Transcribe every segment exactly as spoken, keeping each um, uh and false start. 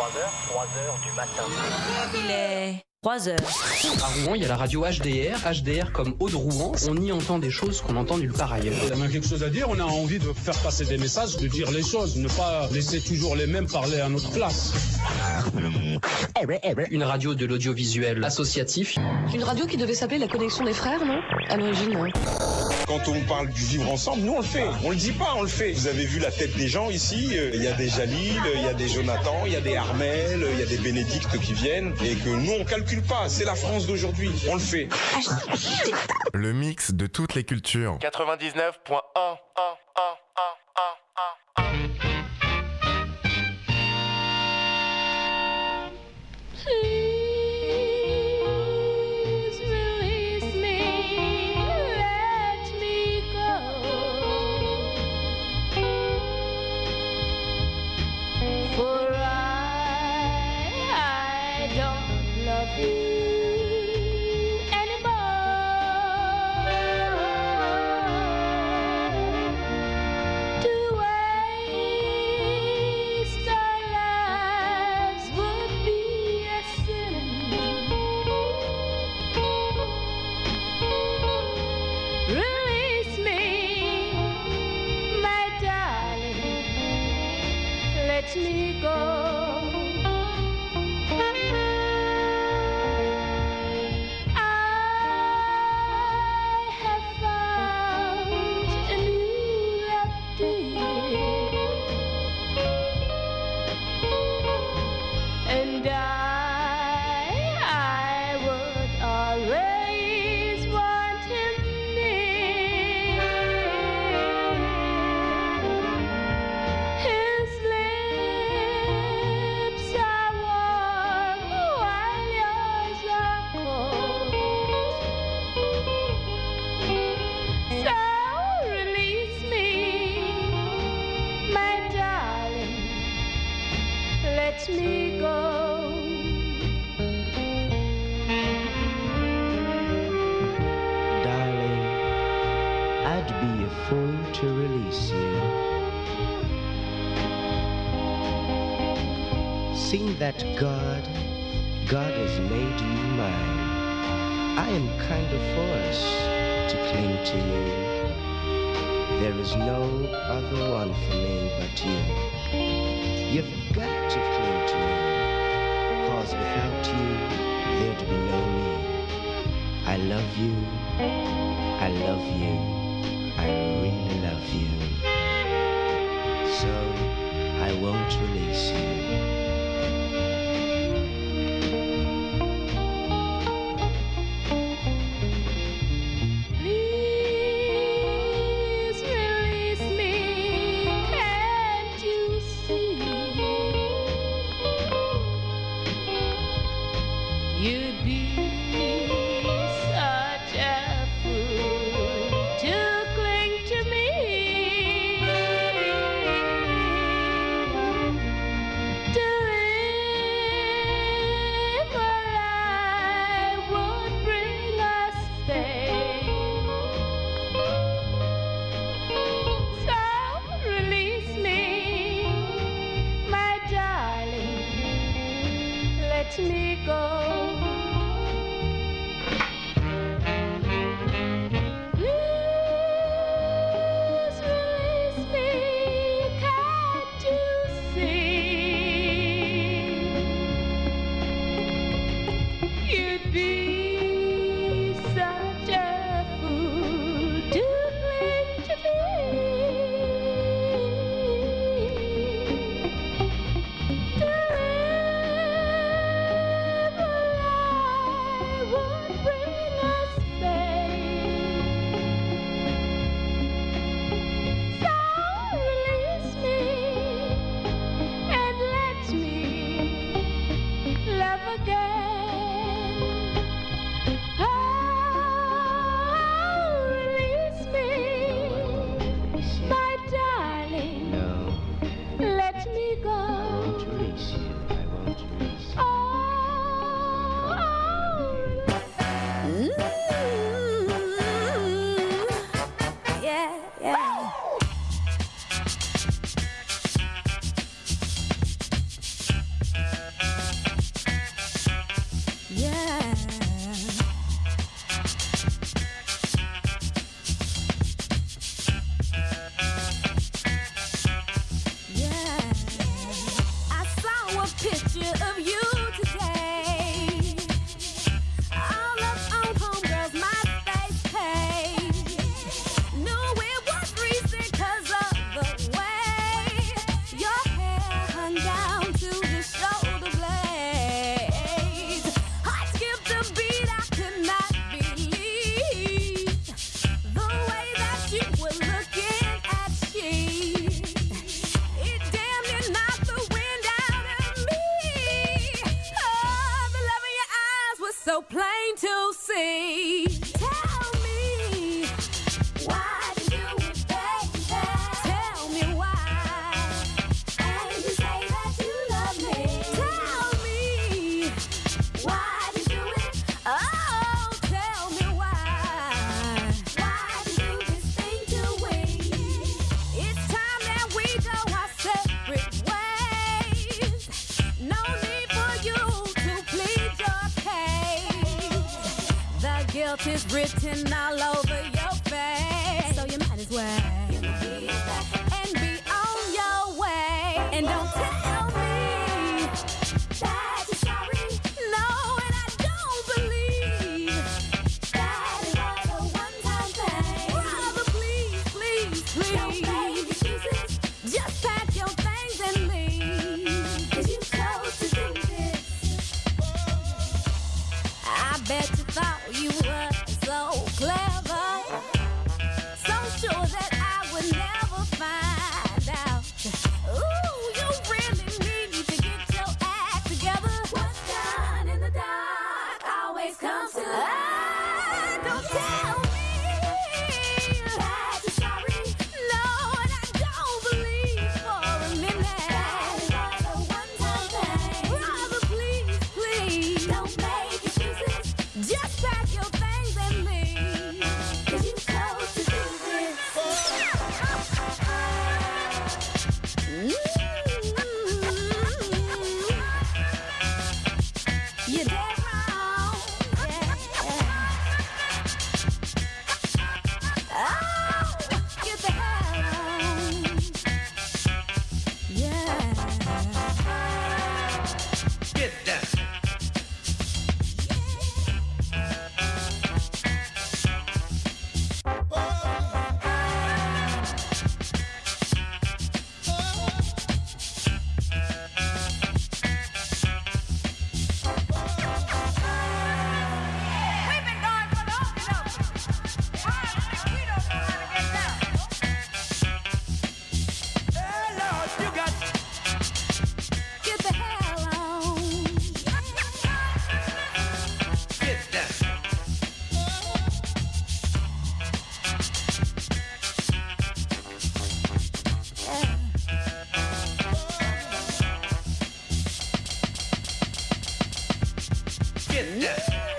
trois heures, trois heures du matin. Il est trois heures. À Rouen, il y a la radio H D R. H D R comme Aude Rouen. On y entend des choses qu'on entend nulle part ailleurs. On a quelque chose à dire, on a envie de faire passer des messages, de dire les choses, ne pas laisser toujours les mêmes parler à notre place. Une radio de l'audiovisuel associatif. Une radio qui devait s'appeler La Connexion des Frères, non? À l'origine, hein. Quand on parle du vivre ensemble, nous on le fait. On le dit pas, on le fait. Vous avez vu la tête des gens ici. Il y a des Jalil, il y a des Jonathan, il y a des Armel, il y a des Bénédicte qui viennent. Et que nous on calcule pas. C'est la France d'aujourd'hui. On le fait. Le mix de toutes les cultures. quatre-vingt-dix-neuf point un. Seeing that God, God has made you mine, I am kind of forced to cling to you. There is no other one for me but you. You've got to cling to me, cause without you, there'd be no me. I love you, I love you, I really love you. So, I won't release you. Is written all over your face, so you might as well and be on your way. And don't tell me that you're sorry. No, and I don't believe that it was a one-time thing. Brother, please, please, please, don't make excuses. Just pack your things and leave, 'cause you chose to do this. I bet you thought you were so clever, so sure that I would never find out. Ooh, you really need to get your act together. What's done in the dark always comes to light. Don't tell me that you're sorry. No, and I don't believe for a minute that it was a one-time thing. Brother, please, please, don't make excuses. Just pack your things and leave, 'cause you chose to do this. Mm-hmm. You're dead wrong. Yeah. Oh, get the hell on. Yeah. Get down. Get the hell on. Get down. Get down.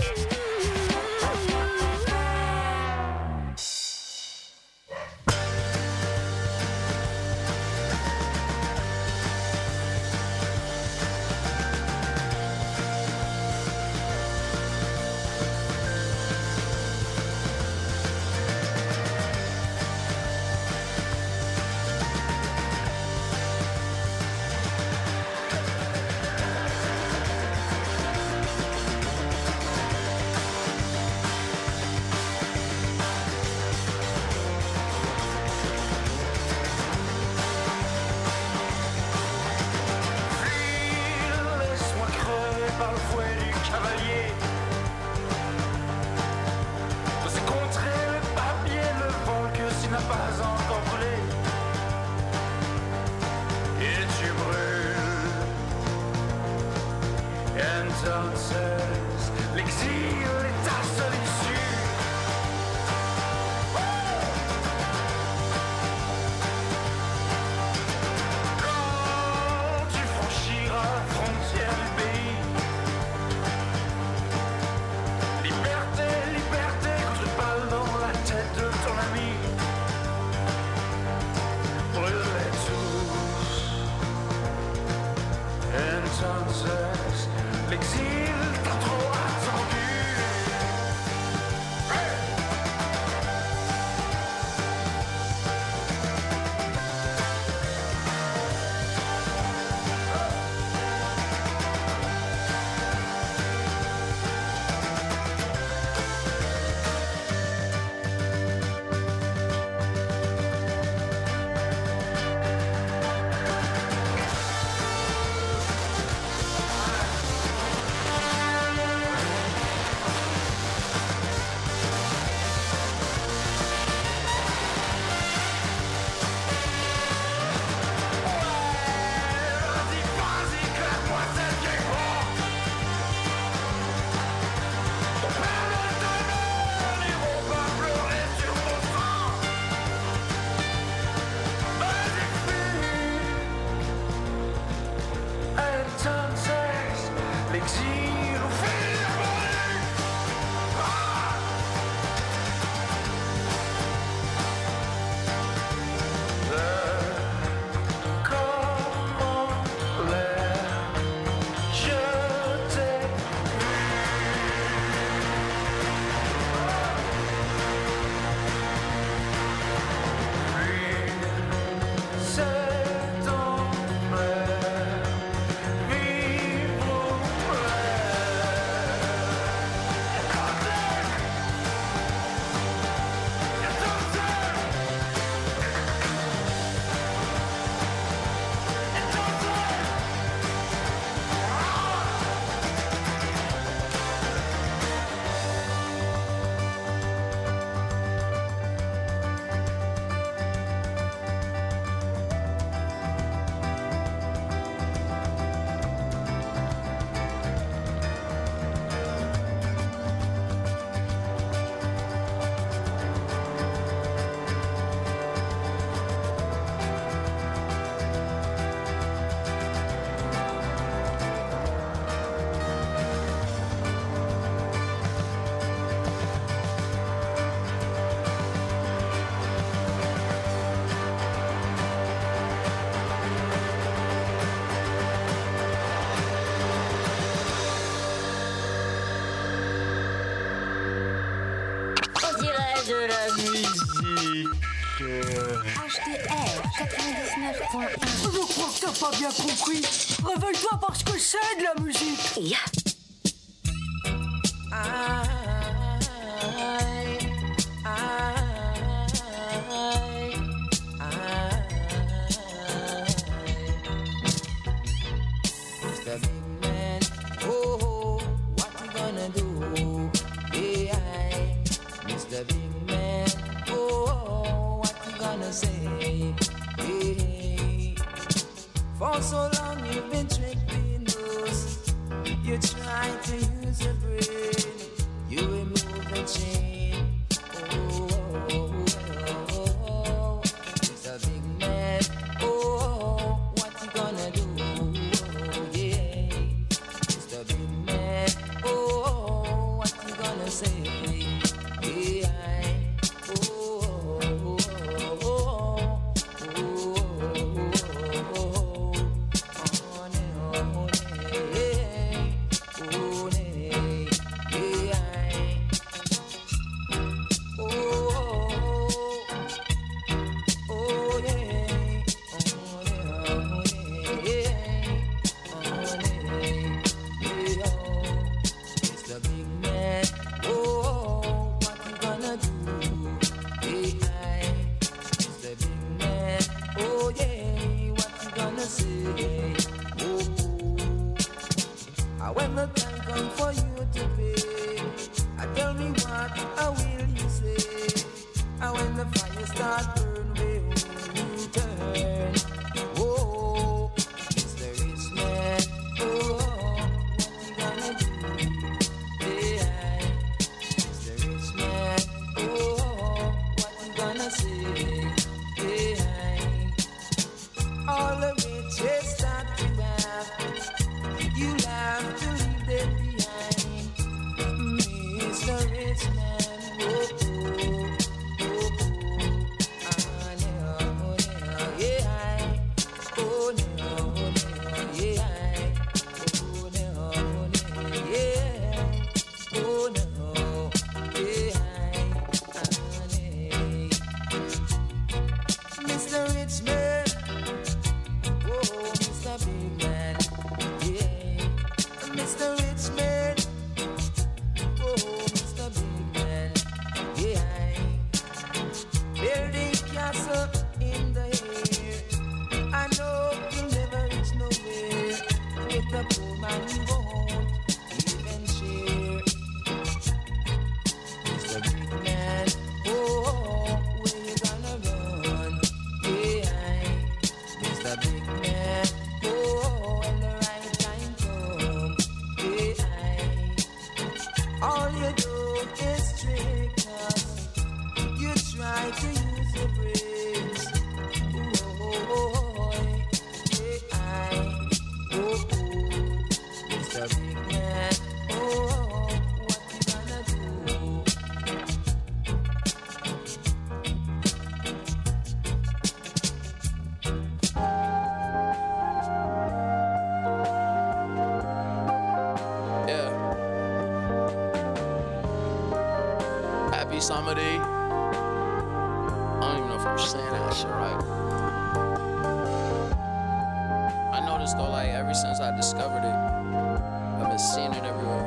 Laisse-moi crever par le fouet du cavalier. C'est contrer le papier, le vent que s'il n'a pas encore brûlé. Et tu brûles. Entonces, l'exil est ta seule issue. Quand tu franchiras la frontière du pays, liberté, liberté, contre une balle dans la tête de ton ami. Brûle-les tous. Entonces, l'exil t'a trop attiré. de la musique. H D R quatre-vingt-dix-neuf point un. Je crois que t'as pas bien compris. Réveille-toi parce que c'est de la musique. Yeah. I, I, I, Mister Big Man, oh, what you gonna do? Yeah, Mister Big Man, oh, what you gonna say? Yeah. For so long you've been tricking us. You try to use your brain. You remove the chain. Oh, oh, oh, oh. Mister Big Man, oh, what you gonna do? Oh, yeah. Mister Big Man, oh, what you gonna say? Yeah. Oh, oh, oh, oh, oh, oh, oh, oh, when the time comes for you to pay, I tell me what I will you say. And when the fire starts burn, where will you turn? Oh, Mister Rich Man, oh, what you gonna do? Yeah, Mister Rich Man, oh, what you gonna say? Yeah, all the riches that you have, you have to leave them behind. Mister Rich Man, oh, oh, oh, oh, ah, no, no, yeah, oh, no, no, yeah, oh, no, no, yeah, oh, no, yeah, ah, no. Mister Rich Man, oh, Mister Big Man, yeah, Mister Rich Man, oh, Mister Big Man, yeah, building castle in the air. I know you'll never reach nowhere with the poor man you won't even share. Mister Big Man, oh, where you gonna run? Yeah, Mister Big Man, oh, when the right time comes. Yeah, all you do is trick us. You try to use your brains. Oh, yeah, oh, oh, Mister Big Man, oh, what you gonna do? Yeah. Happy summer day. I don't even know if I'm saying that shit right. I noticed though, like ever since I discovered it, I've been seeing it everywhere.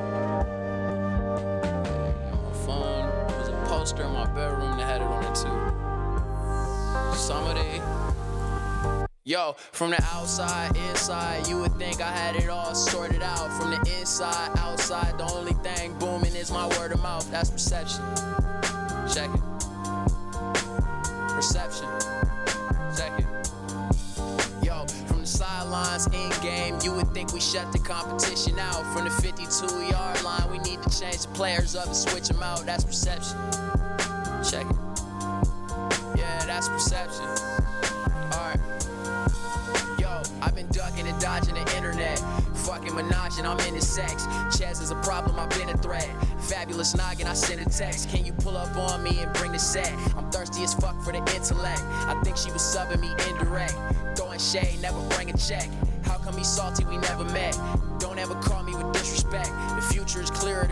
Yeah, on my phone, there was a poster in my bedroom that had it on it too. Summer day. Yo, from the outside, inside, you would think I had it all sorted out. From the inside, outside, the only thing booming is my word of mouth. That's perception. Check it. Perception. Check it. Yo, from the sidelines, in game, you would think we shut the competition out. From the fifty-two yard line, we need to change the players up and switch them out. That's perception. Check it. Yeah, that's perception. Alright. Yo, I've been ducking and dodging the internet. Fucking menage and I'm into sex. Chaz is a problem, I've been a threat. Fabulous noggin, I sent a text. Can you pull up on me and bring the set? I'm thirsty as fuck for the intellect. I think she was subbing me indirect. Throwing shade, never bring a check. How come he's salty, we never met? Don't ever call me with disrespect. The future is clearer than four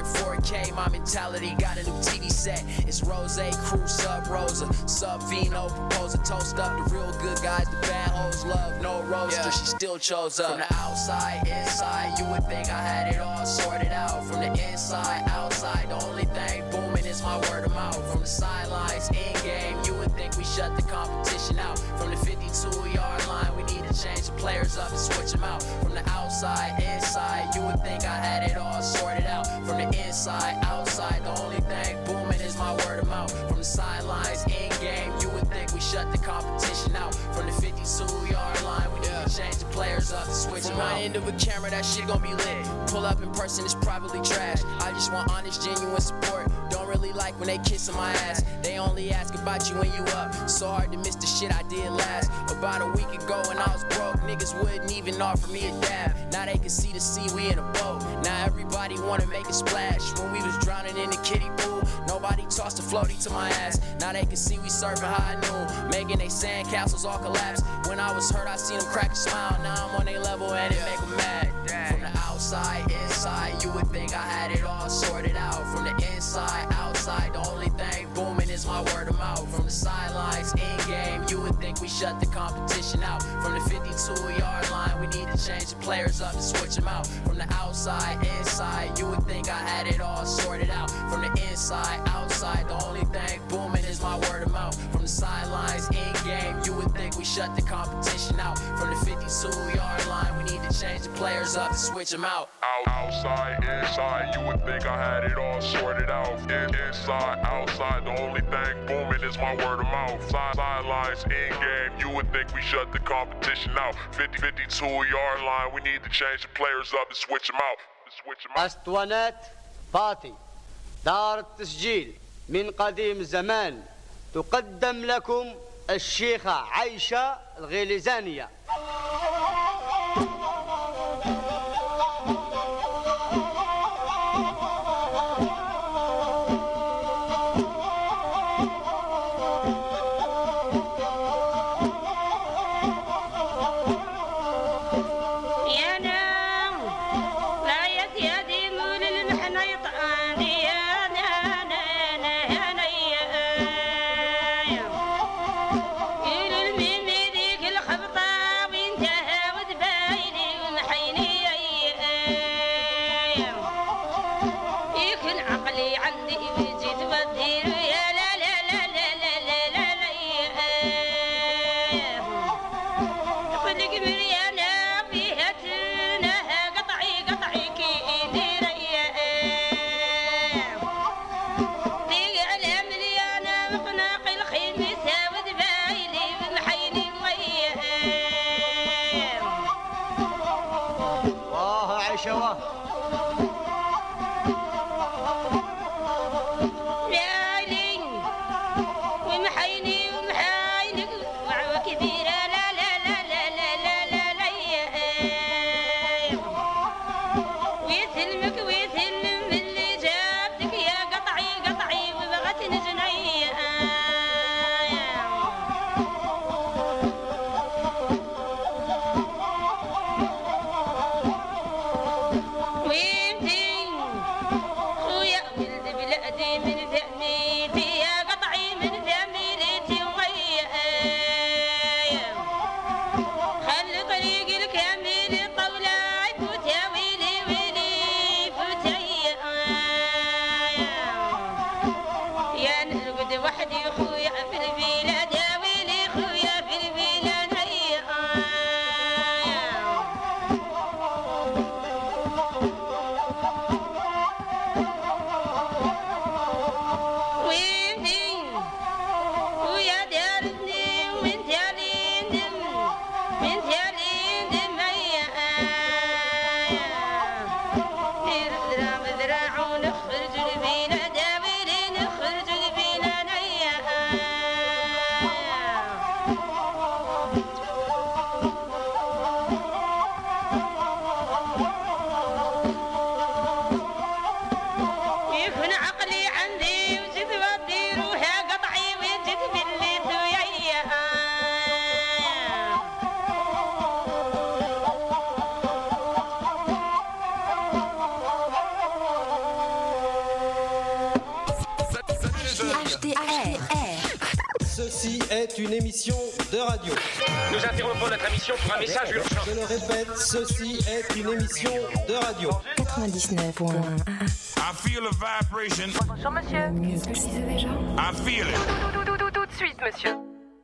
K, my mentality got a new T V set. It's Rose, Crew, Sub Rosa, Sub Vino, propose a toast up. The real good guys, the bad hoes love no roaster. Yeah. She still chose up. From the outside, inside, you would think I had it all sorted out. From the inside, outside, the only thing booming is my word of mouth. From the sidelines, in game, you would think we shut the competition out. From the fifty-two yard line, we need to change the players up and switch them out. From the outside, inside, you would think I had it all sorted out. From the inside, outside, the only thing booming is my word of mouth. From the sidelines, in game, you would think we shut the competition out. From the fifty-two yard line, we need yeah. to change the players up and switch them out. From my end of a camera, that shit gon' be lit. Pull up in person, it's probably trash. I just want honest, genuine support. Don't really like when they kissing my ass. They only ask about you when you up. So hard to miss the shit I did last. About a week ago when I was broke, niggas wouldn't even offer me a dab. Now they can see the sea, we in a boat. Now everybody wanna make a splash. When we was drowning in the kiddie pool, nobody tossed a floaty to my ass. Now they can see we surfing high noon, making they sand castles all collapse. When I was hurt, I seen them crack a smile. Now I'm on their level and it make them mad. From the outside, inside, you would think I had it all sorted out. From the inside, outside, the only thing booming is my word of mouth. From the sidelines, in game, you would think we shut the competition out. From the fifty-two yard line, we need to change the players up and switch them out. From the outside, inside, you would think I had it all sorted out. From the inside, outside, the only thing booming is my word of mouth. From the sidelines, in game, you would think we shut the competition out. From the fifty-two yard line, we need to change the players up and switch them out. Outside, inside, you would think I had it all sorted out. In, inside, outside, the only thing booming is my word of mouth. Side, sidelines, in game, you would think we shut the competition out. fifty, fifty-two yard line, we need to change the players up and switch them out. Switch them out. أسطوانات فاطي دار التسجيل من قديم زمان تقدم لكم الشيخة عايشة الغليزانية. ceci est une émission de radio. Nous interrompons notre émission pour un message urgent. Je le répète, ceci est une émission de radio. quatre-vingt-dix-neuf point un. I feel a vibration. Bonjour monsieur. Qu'est-ce que je disais déjà? I feel it. Tout, tout, tout, tout, tout de suite monsieur.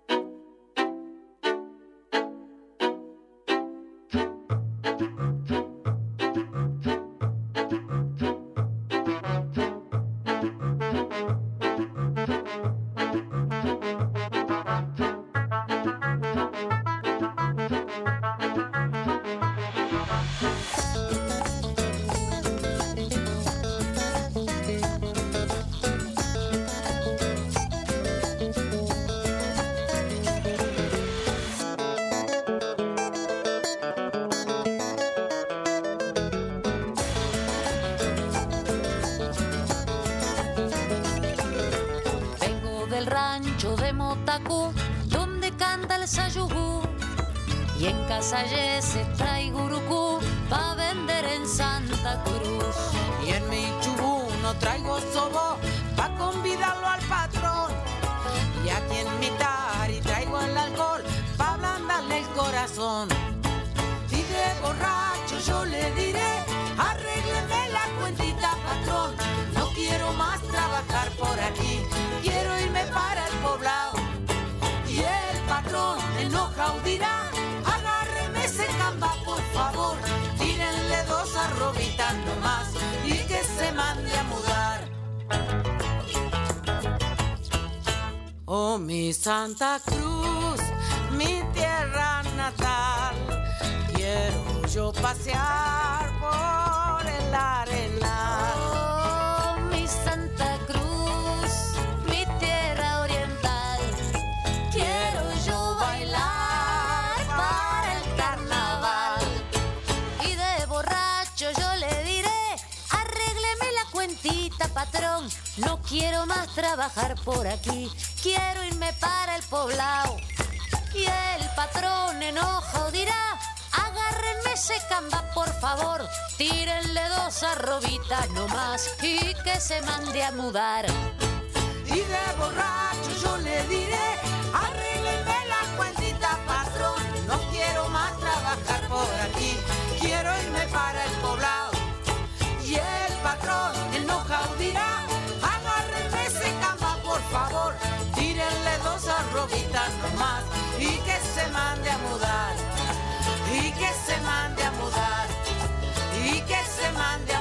Donde canta el sayugú y en Casallese traigo urucú pa' vender en Santa Cruz. Y en mi chubú no traigo sobo pa' convidarlo al patrón. Y aquí en mi tari traigo el alcohol pa' ablandarle el corazón. Y de borracho yo le diré, arrégleme la cuentita patrón. No quiero más trabajar por aquí, quiero irme para el poblado. Y el patrón enojado dirá, agárreme ese camba por favor, tírenle dos arrobitas nomás y que se mande a mudar. Oh mi Santa Cruz, mi tierra natal, quiero yo pasear por el arenal. Oh mi Santa Cruz, mi tierra oriental, quiero yo bailar para el carnaval. Y de borracho yo le diré, arrégleme la cuentita patrón, no quiero más trabajar por aquí, quiero irme para el poblado. Y el patrón enojado dirá, agárrenme ese camba por favor, tírenle dos arrobitas nomás y que se mande a mudar. Y de borracho yo le diré, arréglenme la cuentita patrón, no quiero más trabajar por aquí, quiero irme para el poblado. Y el patrón enojado dirá, agárrenme ese camba por favor, tírenle dos arrobitas nomás y que se mande a mudar. Y que se mande a mudar. Y que se mande a